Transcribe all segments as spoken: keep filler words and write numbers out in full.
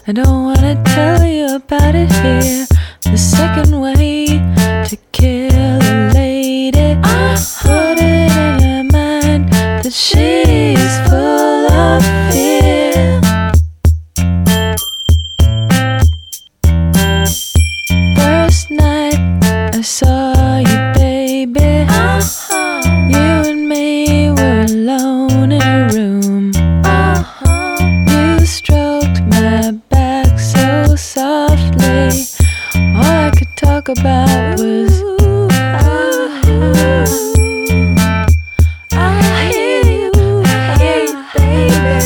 I don't wanna tell you about it here. The second way to kill a lady, put it in her mind that she's full of fear. First night I saw you, baby, you and me were alone in a room. You stroked my back so softly, all I could talk about was I hear you, I hear you, baby.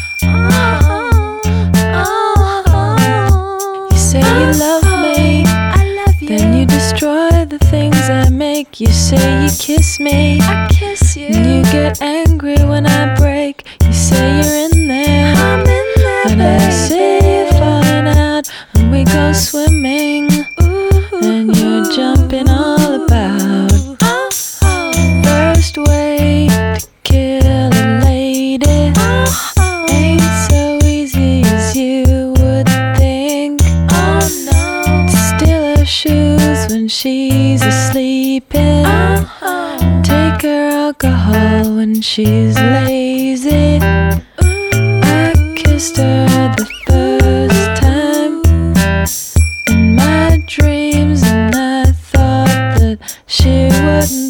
You say you love me, then you destroy the things I make. You say you kiss me, I kiss you. and you get angry when I break. You say you're in there, I'm in there, and I baby. see you falling out, and we go swimming, and you're jumping all about. First way to kill a lady ain't so easy as you would think. To steal her shoes when she's asleep, and take her alcohol when she's lazy. I kissed her the first time in my dreams, and I thought that she wouldn't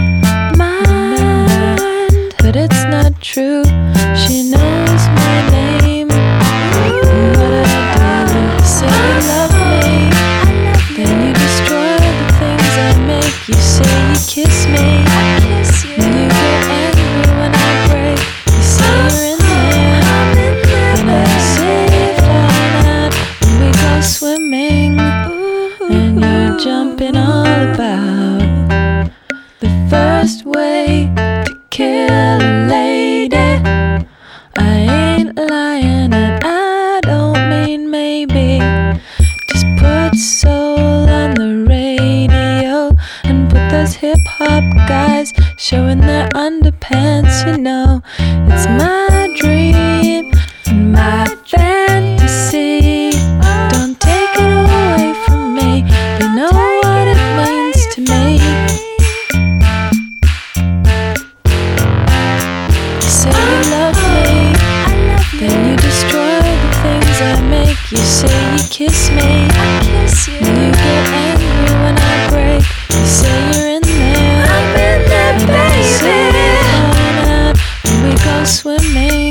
mind, but it's not true. She knows my name and what I do. You say you love me, then you destroy the things I make. You say you kiss me, I kiss you. and you get angry when I break. You say you're in there, I'm in there, and I see you falling out, and we go swimming, and you're jumping all about. The first way to kill a lady, I ain't lying, and I don't mean maybe. Just put soul on the radio and put those hip-hop guys showing their underpants, you know. It's my dream and my fantasy. Don't take it away from me, you know what it means to me. You say you love me, then you destroy the things I make. You say you kiss me, I kiss you. and you get angry when I break. You say you're in there, I'm in there, and I see you baby. falling out, and we go swimming.